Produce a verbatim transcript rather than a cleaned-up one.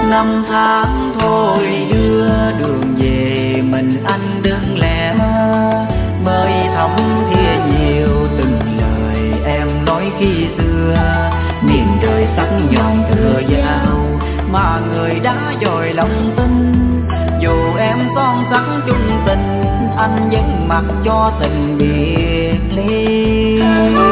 Năm tháng thôi đưa đường về mình anh đơn lẻ, mới thấm thia nhiều từng lời em nói khi xưa. Miền đời sắc nhọn tựa dao mà người đã dội lòng tin, dù em son sắc chung tình anh vẫn mặc cho tình biệt ly.